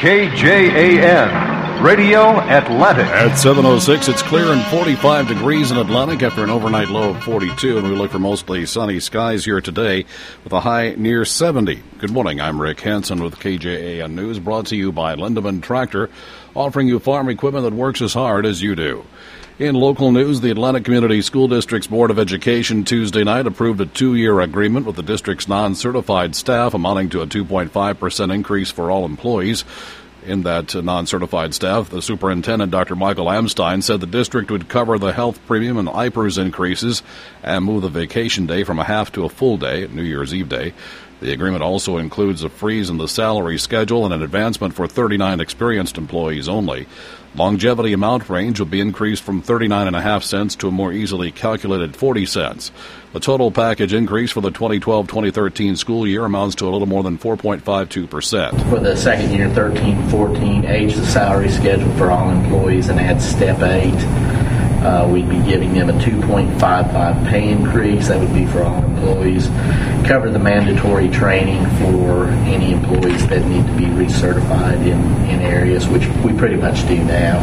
KJAN, Radio Atlantic. At 7:06, it's clear and 45 degrees in Atlantic after an overnight low of 42, and we look for mostly sunny skies here today with a high near 70. Good morning, I'm Rick Hansen with KJAN News, brought to you by Lindeman Tractor, offering you farm equipment that works as hard as you do. In local news, the Atlantic Community School District's Board of Education Tuesday night approved a 2-year agreement with the district's non-certified staff amounting to a 2.5% increase for all employees. In that non-certified staff, the superintendent, Dr. Michael Amstein, said the district would cover the health premium and IPERS increases and move the vacation day from a half to a full day, New Year's Eve day. The agreement also includes a freeze in the salary schedule and an advancement for 39 experienced employees only. Longevity amount range will be increased from 39.5 cents to a more easily calculated 40 cents. The total package increase for the 2012-2013 school year amounts to a little more than 4.52%. For the second year, 13-14, age the salary schedule for all employees and add step 8. We'd be giving them a 2.55 pay increase. That would be for all employees. Cover the mandatory training for any employees that need to be recertified in areas, which we pretty much do now.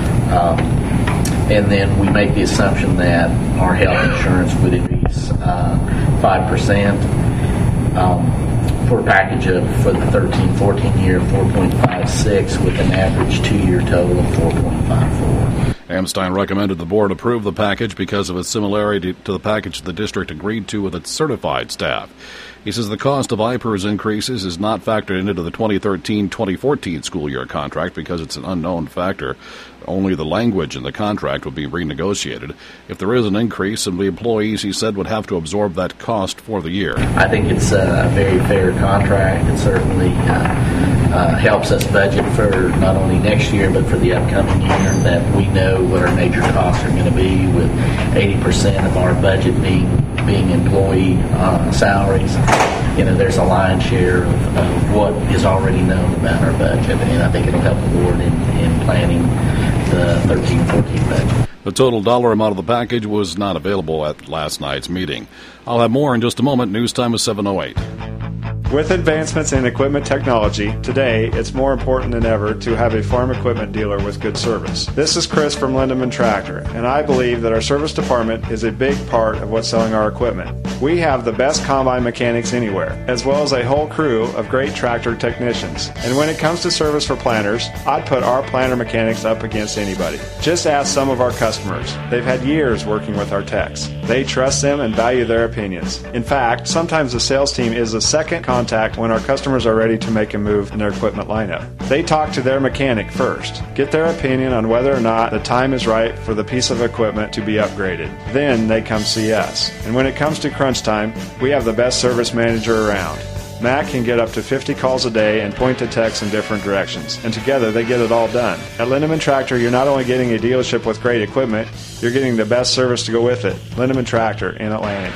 And then we make the assumption that our health insurance would increase 5%. For a package for the 13-14 year, 4.56 with an average 2-year total of 4.54. Amstein recommended the board approve the package because of its similarity to the package the district agreed to with its certified staff. He says the cost of IPERS increases is not factored into the 2013-2014 school year contract because it's an unknown factor. Only the language in the contract will be renegotiated. If there is an increase, the employees, he said, would have to absorb that cost for the year. I think it's a very fair contract. It certainly helps us budget for not only next year but for the upcoming year, that we know what our major costs are going to be, with 80% of our budget being employee salaries. You know, there's a lion's share of what is already known about our budget, and I think it'll help the board in planning the 13-14 budget. The total dollar amount of the package was not available at last night's meeting. I'll have more in just a moment. News time is 7:08. With advancements in equipment technology, today it's more important than ever to have a farm equipment dealer with good service. This is Chris from Lindeman Tractor, and I believe that our service department is a big part of what's selling our equipment. We have the best combine mechanics anywhere, as well as a whole crew of great tractor technicians. And when it comes to service for planters, I'd put our planter mechanics up against anybody. Just ask some of our customers. They've had years working with our techs. They trust them and value their opinions. In fact, sometimes the sales team is the second contact when our customers are ready to make a move in their equipment lineup. They talk to their mechanic first, get their opinion on whether or not the time is right for the piece of equipment to be upgraded. Then they come see us. And when it comes to crunch time, we have the best service manager around. Matt can get up to 50 calls a day and point the techs in different directions, and together they get it all done. At Lindeman Tractor, you're not only getting a dealership with great equipment, you're getting the best service to go with it. Lindeman Tractor in Atlantic.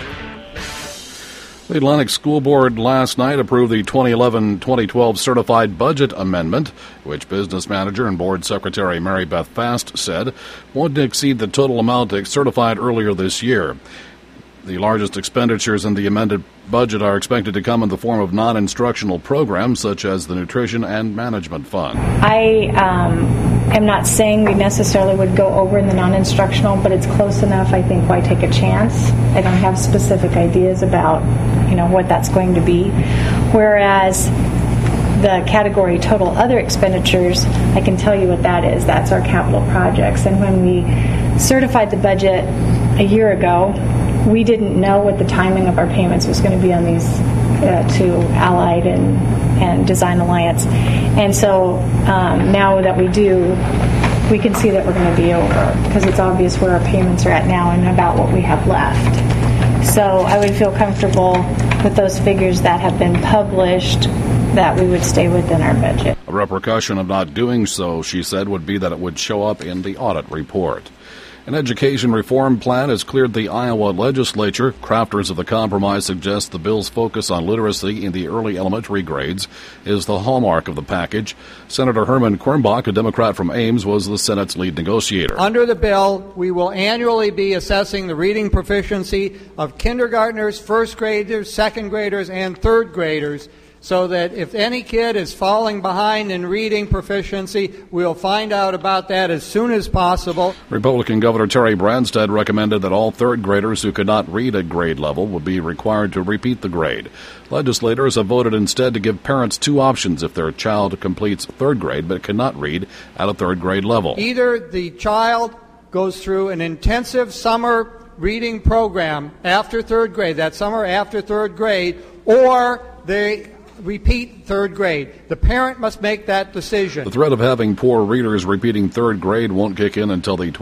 The Atlantic School Board last night approved the 2011-2012 Certified Budget Amendment, which Business Manager and Board Secretary Mary Beth Fast said won't exceed the total amount certified earlier this year. The largest expenditures in the amended budget are expected to come in the form of non-instructional programs such as the Nutrition and Management Fund. I am not saying we necessarily would go over in the non-instructional, but it's close enough. I think why take a chance? I don't have specific ideas about, what that's going to be. Whereas the category total other expenditures, I can tell you what that is. That's our capital projects. And when we certified the budget a year ago, we didn't know what the timing of our payments was going to be on these to Allied and Design Alliance. And so now that we do, we can see that we're going to be over because it's obvious where our payments are at now and about what we have left. So I would feel comfortable with those figures that have been published that we would stay within our budget. A repercussion of not doing so, she said, would be that it would show up in the audit report. An education reform plan has cleared the Iowa legislature. Crafters of the compromise suggest the bill's focus on literacy in the early elementary grades is the hallmark of the package. Senator Herman Quirmbach, a Democrat from Ames, was the Senate's lead negotiator. Under the bill, we will annually be assessing the reading proficiency of kindergartners, first graders, second graders, and third graders so that if any kid is falling behind in reading proficiency, we'll find out about that as soon as possible. Republican Governor Terry Branstad recommended that all third graders who could not read at grade level would be required to repeat the grade. Legislators have voted instead to give parents two options if their child completes third grade but cannot read at a third grade level. Either the child goes through an intensive summer reading program after third grade, that summer after third grade, or they repeat third grade. The parent must make that decision. The threat of having poor readers repeating third grade won't kick in until the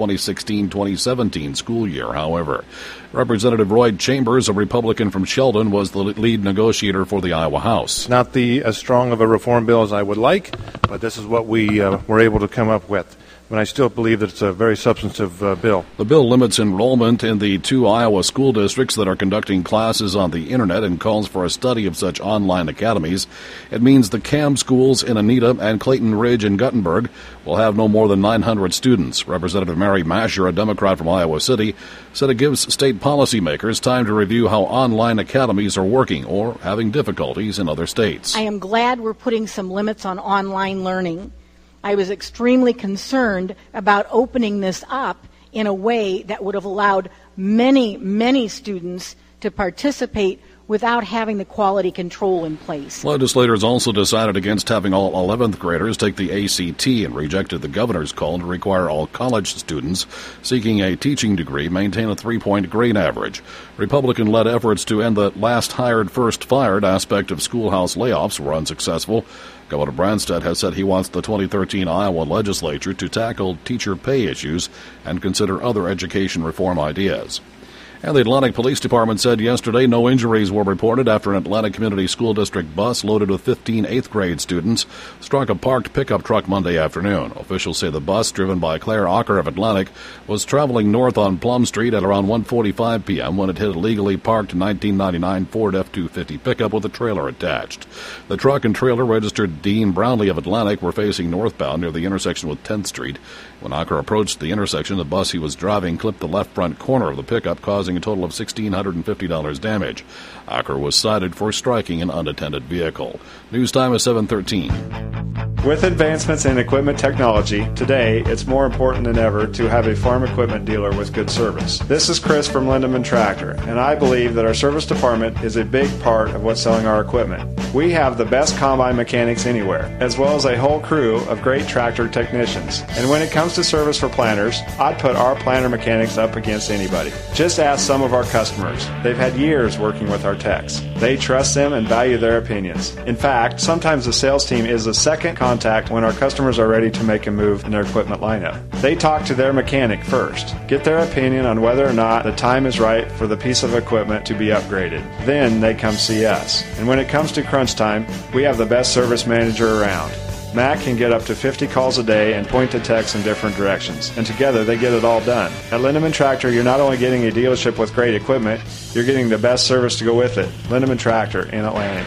2016-2017 school year, however. Representative Roy Chambers, a Republican from Sheldon, was the lead negotiator for the Iowa House. Not as strong of a reform bill as I would like, but this is what we were able to come up with. But I still believe that it's a very substantive bill. The bill limits enrollment in the 2 Iowa school districts that are conducting classes on the Internet and calls for a study of such online academies. It means the CAM schools in Anita and Clayton Ridge and Guttenberg will have no more than 900 students. Representative Mary Masher, a Democrat from Iowa City, said it gives state policymakers time to review how online academies are working or having difficulties in other states. I am glad we're putting some limits on online learning. I was extremely concerned about opening this up in a way that would have allowed many, many students to participate without having the quality control in place. Legislators also decided against having all 11th graders take the ACT and rejected the governor's call to require all college students seeking a teaching degree maintain a 3-point grade average. Republican-led efforts to end the last hired, first fired aspect of schoolhouse layoffs were unsuccessful. Governor Branstad has said he wants the 2013 Iowa legislature to tackle teacher pay issues and consider other education reform ideas. And the Atlantic Police Department said yesterday no injuries were reported after an Atlantic Community School District bus loaded with 15 8th-grade students struck a parked pickup truck Monday afternoon. Officials say the bus, driven by Claire Ocker of Atlantic, was traveling north on Plum Street at around 1:45 p.m. when it hit a legally parked 1999 Ford F-250 pickup with a trailer attached. The truck and trailer, registered Dean Brownlee of Atlantic, were facing northbound near the intersection with 10th Street. When Ocker approached the intersection, the bus he was driving clipped the left front corner of the pickup, causing a total of $1,650 damage. Ocker was cited for striking an unattended vehicle. News time is 7:13. With advancements in equipment technology, today it's more important than ever to have a farm equipment dealer with good service. This is Chris from Lindeman Tractor, and I believe that our service department is a big part of what's selling our equipment. We have the best combine mechanics anywhere, as well as a whole crew of great tractor technicians. And when it comes to service for planters, I'd put our planter mechanics up against anybody. Just ask some of our customers. They've had years working with our techs. They trust them and value their opinions. In fact, sometimes the sales team is the second contact when our customers are ready to make a move in their equipment lineup. They talk to their mechanic first, get their opinion on whether or not the time is right for the piece of equipment to be upgraded. Then they come see us. And when it comes to crunch time, we have the best service manager around. Matt can get up to 50 calls a day and point the techs in different directions, and together they get it all done. At Lindeman Tractor, you're not only getting a dealership with great equipment, you're getting the best service to go with it. Lindeman Tractor in Atlantic.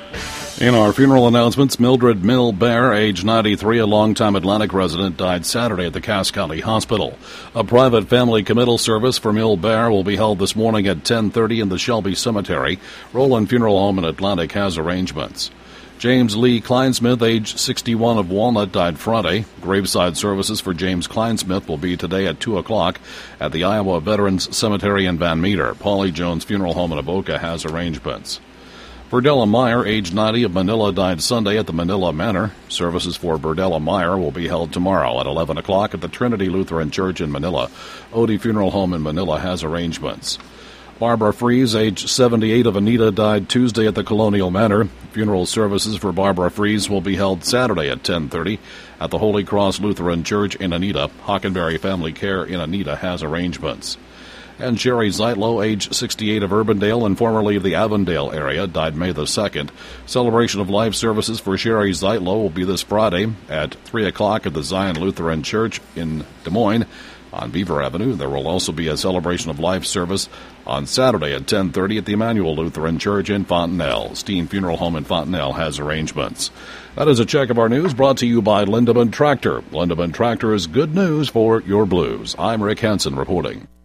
In our funeral announcements, Mildred Mill Bear, age 93, a longtime Atlantic resident, died Saturday at the Cass County Hospital. A private family committal service for Mill Bear will be held this morning at 10:30 in the Shelby Cemetery. Roland Funeral Home in Atlantic has arrangements. James Lee Kleinsmith, age 61 of Walnut, died Friday. Graveside services for James Kleinsmith will be today at 2 o'clock at the Iowa Veterans Cemetery in Van Meter. Paulie Jones Funeral Home in Avoca has arrangements. Berdella Meyer, age 90 of Manila, died Sunday at the Manila Manor. Services for Berdella Meyer will be held tomorrow at 11 o'clock at the Trinity Lutheran Church in Manila. Odie Funeral Home in Manila has arrangements. Barbara Fries, age 78 of Anita, died Tuesday at the Colonial Manor. Funeral services for Barbara Fries will be held Saturday at 10:30 at the Holy Cross Lutheran Church in Anita. Hockenberry Family Care in Anita has arrangements. And Sherry Zeitlow, age 68 of Urbandale and formerly of the Avondale area, died May the 2nd. Celebration of Life services for Sherry Zeitlow will be this Friday at 3 o'clock at the Zion Lutheran Church in Des Moines. On Beaver Avenue, there will also be a Celebration of Life service on Saturday at 10:30 at the Emmanuel Lutheran Church in Fontenelle. Steen Funeral Home in Fontenelle has arrangements. That is a check of our news brought to you by Lindeman Tractor. Lindeman Tractor is good news for your blues. I'm Rick Hansen reporting.